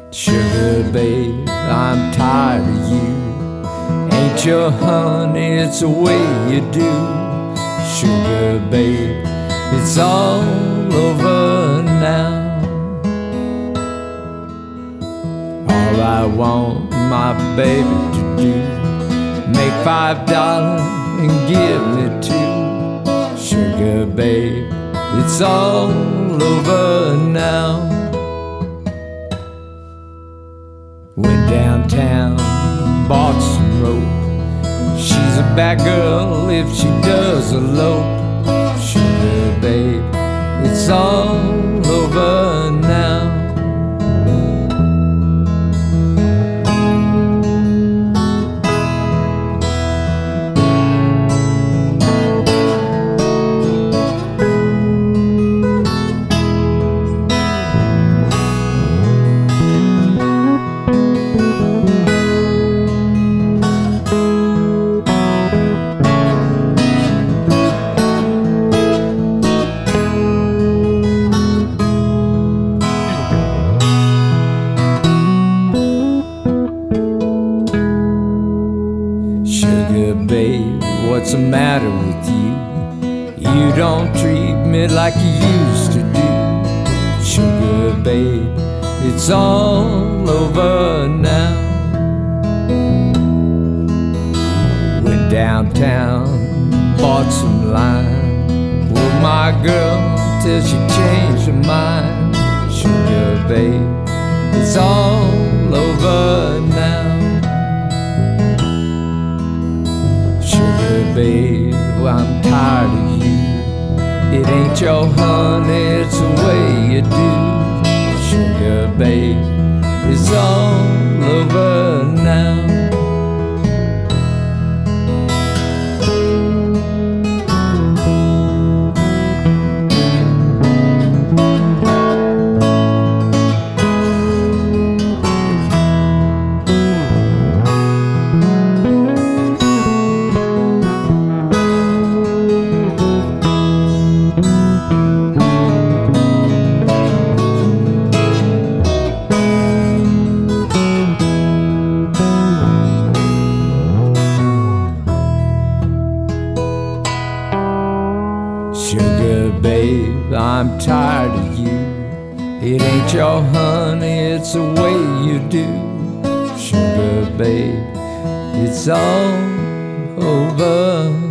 Sugar babe, I'm tired of you. Ain't your honey, it's the way you do. Sugar babe, it's all over now. All I want my baby to do, make $5 and give me $2. Sugar babe, it's all over now. Went downtown, bought some rope. She's a bad girl if she does elope. Sugar babe, it's all over now. Sugar babe, what's the matter with you? You don't treat me like you used to do. Sugar babe, it's all over now. Went downtown, bought some lime. Well, my girl, till she changed her mind. Sugar babe, it's all over now. Sugar babe, I'm tired of you. It ain't your honey, it's the way you do. Sugar babe, it's all over now. Sugar babe, I'm tired of you. It ain't your honey, it's the way you do. Sugar babe, it's all over